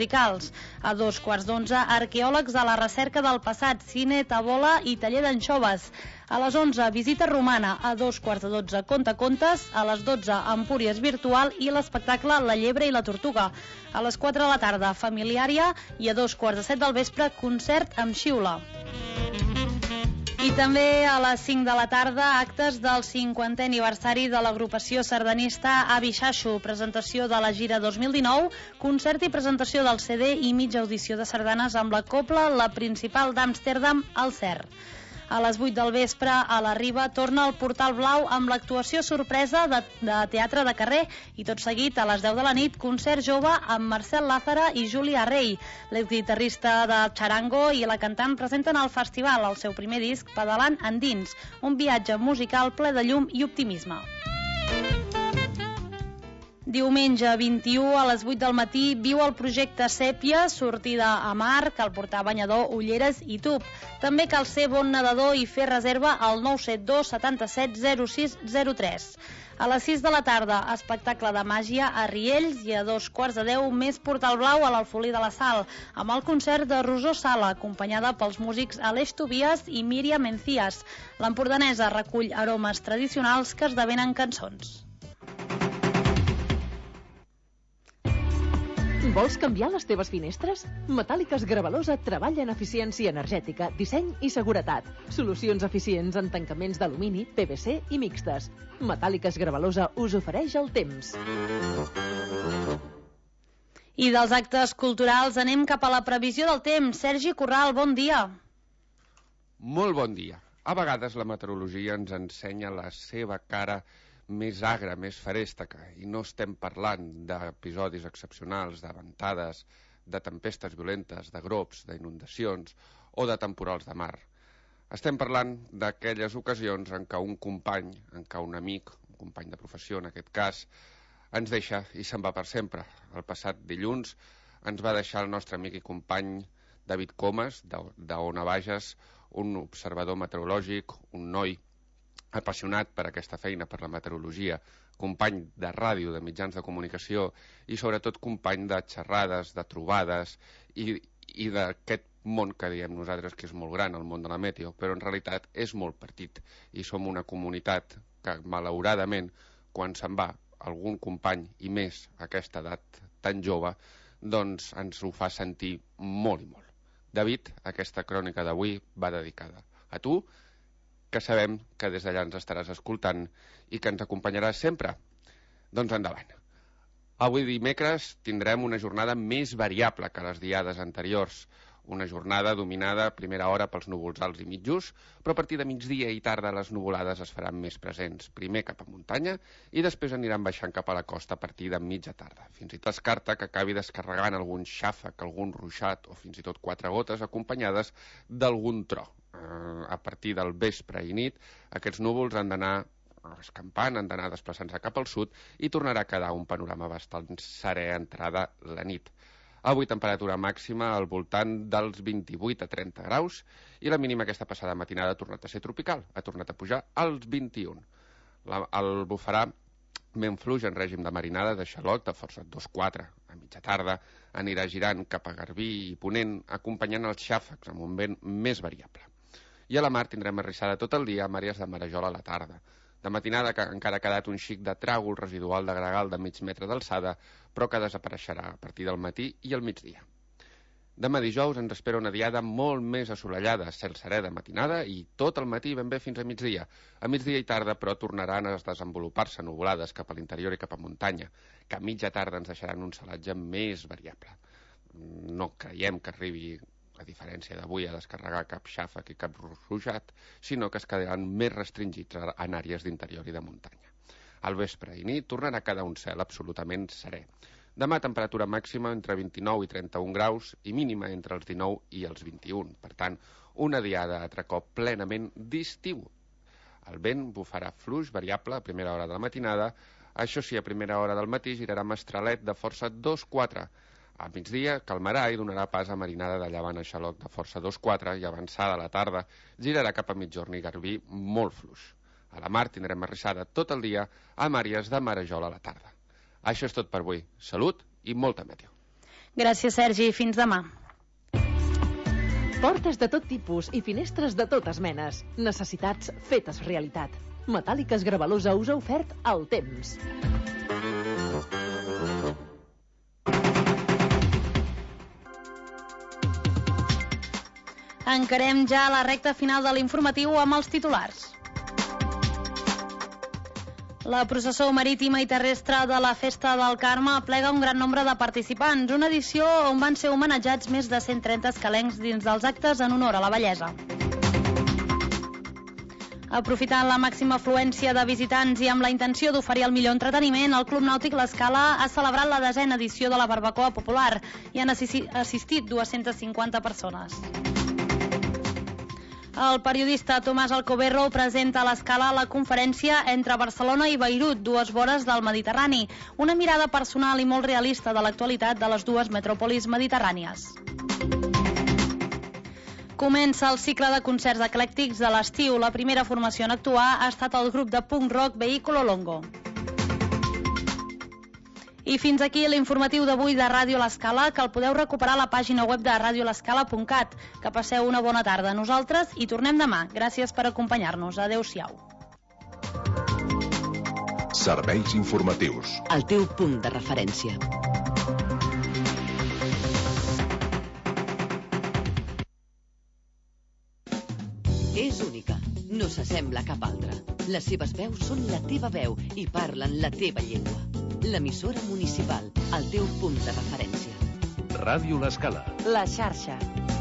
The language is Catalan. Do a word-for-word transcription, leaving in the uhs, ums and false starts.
musicals. A dos quarts d'onze, arqueòlegs a la recerca del passat, cine, tabola i taller d'anxoves. A les onze, visita romana. A dos quarts de dotze, contacontes. A les dotze, Empúries virtual i l'espectacle La llebre i la tortuga. A les quatre de la tarda, familiària, i a dos quarts de set del vespre, concert amb xiula. I també a les cinc de la tarda, actes del cinquantè aniversari de l'agrupació sardanista Avi Xaxo, presentació de la gira dos mil dinou, concert i presentació del C D i mitja audició de sardanes amb la cobla La Principal d'Amsterdam al C E R. A les vuit del vespre, a la Riba, torna el Portal Blau amb l'actuació sorpresa de, de teatre de carrer i tot seguit, a les deu de la nit, concert jove amb Marcel Lázara i Júlia Rey. L'exguitarrista de Charango i la cantant presenten al festival el seu primer disc, Pedalant Endins, un viatge musical ple de llum i optimisme. Diumenge vint-i-u a les vuit del matí viu el projecte Sèpia, sortida a mar, cal portar banyador, ulleres i tub. També cal ser bon nedador i fer reserva al nou set dos setanta-set zero sis zero tres. A les sis de la tarda, espectacle de màgia a Riells i a dos quarts de deu més Portal Blau a l'Alfolí de la Sal, amb el concert de Rosó Sala, acompanyada pels músics Aleix Tobias i Míriam Encías. L'empordanesa recull aromes tradicionals que esdevenen cançons. Vols canviar les teves finestres? Metàl·liques Gravalosa treballa en eficiència energètica, disseny i seguretat. Solucions eficients en tancaments d'alumini, P V C i mixtes. Metàl·liques Gravalosa us ofereix el temps. I dels actes culturals anem cap a la previsió del temps. Sergi Corral, bon dia. Molt bon dia. A vegades la meteorologia ens ensenya la seva cara més agra, més ferèstega, i no estem parlant d'episodis excepcionals, de ventades, de tempestes violentes, de grops, d'inundacions o de temporals de mar. Estem parlant d'aquelles ocasions en què un company, en què un amic, un company de professió en aquest cas, ens deixa i se'n va per sempre. El passat dilluns ens va deixar el nostre amic i company David Comas, d'Ona Bages, un observador meteorològic, un noi apassionat per aquesta feina, per la meteorologia, company de ràdio, de mitjans de comunicació i sobretot company de xerrades, de trobades i, i d'aquest món que diem nosaltres que és molt gran, el món de la meteo, però en realitat és molt petit i som una comunitat que malauradament quan se'n va algun company i més a aquesta edat tan jove, doncs ens ho fa sentir molt i molt. David, aquesta crònica d'avui va dedicada a tu, que sabem que des d'allà ens estaràs escoltant i que ens acompanyaràs sempre. Doncs endavant. Avui dimecres tindrem una jornada més variable que les diades anteriors. Una jornada dominada a primera hora pels núvols alts i mitjos, però a partir de migdia i tarda les nuvolades es faran més presents, primer cap a muntanya i després aniran baixant cap a la costa a partir de mitja tarda. Fins i tot es carta que acabi descarregant algun xàfec, algun ruixat o fins i tot quatre gotes acompanyades d'algun tro. A partir del vespre i nit, aquests núvols han d'anar escampant, han d'anar desplaçant-se cap al sud i tornarà a quedar un panorama bastant serè entrada la nit. Avui temperatura màxima al voltant dels vint-i-vuit a trenta graus i la mínima aquesta passada matinada ha tornat a ser tropical, ha tornat a pujar als vint-i-un. La, el bufarà vent fluix en règim de marinada de xaloc de força dos quatre. A mitja tarda anirà girant cap a Garbí i Ponent acompanyant els xàfecs amb un vent més variable. I a la mar tindrem arrissada tot el dia amb àrees de marejol a la tarda. De matinada que encara ha quedat un xic de tràgol residual de gregal de mig metre d'alçada, però que desapareixerà a partir del matí i al migdia. Demà dijous ens espera una diada molt més assolellada, cel serè de matinada i tot el matí ben bé fins a migdia. A migdia i tarda, però, tornaran a desenvolupar-se nuvolades cap a l'interior i cap a muntanya, que a mitja tarda ens deixaran un celatge més variable. No creiem que arribi, a diferència d'avui, a descarregar cap xàfec i cap ruixat, sinó que es quedaran més restringits en àrees d'interior i de muntanya. Al vespre i nit tornarà a quedar un cel absolutament serè. Demà temperatura màxima entre vint-i-nou i trenta-un graus i mínima entre els dinou i els vint-i-un. Per tant, una diada altre cop plenament d'estiu. El vent bufarà fluix variable a primera hora de la matinada, això sí, a primera hora del matí girarà mestralet de força dos quatre. A migdia calmarà i donarà pas a marinada de llevant a xaloc de força dos quatre i avançada a la tarda girarà cap a migjorn i Garbí molt fluix. A la mar tindrem arrissada tot el dia amb àrees de marejol a la tarda. Això és tot per avui. Salut i molta meteo. Gràcies, Sergi. Fins demà. Portes de tot tipus i finestres de totes menes. Necessitats fetes realitat. Metàl·liques Gravalosa us ha ofert el temps. Encarem ja la recta final de l'informatiu amb els titulars. La processó marítima i terrestre de la Festa del Carme aplega un gran nombre de participants, una edició on van ser homenatjats més de cent trenta escalencs dins dels actes en honor a la bellesa. Aprofitant la màxima afluència de visitants i amb la intenció d'oferir el millor entreteniment, el Club Nàutic L'Escala ha celebrat la desena edició de la Barbacoa Popular i han assistit dues-centes cinquanta persones. El periodista Tomàs Alcoberro presenta a l'Escala la conferència Entre Barcelona i Beirut, dues vores del Mediterrani, una mirada personal i molt realista de l'actualitat de les dues metròpolis mediterrànies. Comença el cicle de concerts eclèctics de l'estiu. La primera formació en actuar ha estat el grup de punk rock Vehículo Longo. I fins aquí l'informatiu d'avui de Ràdio L'Escala, que el podeu recuperar a la pàgina web de radio l'escala punt cat. Que passeu una bona tarda. Nosaltres hi tornem demà. Gràcies per acompanyar-nos. Adéu-siau. Serveis informatius. El teu punt de referència. És única. No s'assembla a cap altra. Les seves veus són la teva veu i parlen la teva llengua. L'emissora municipal, el teu punt de referència. Ràdio L'Escala. La xarxa.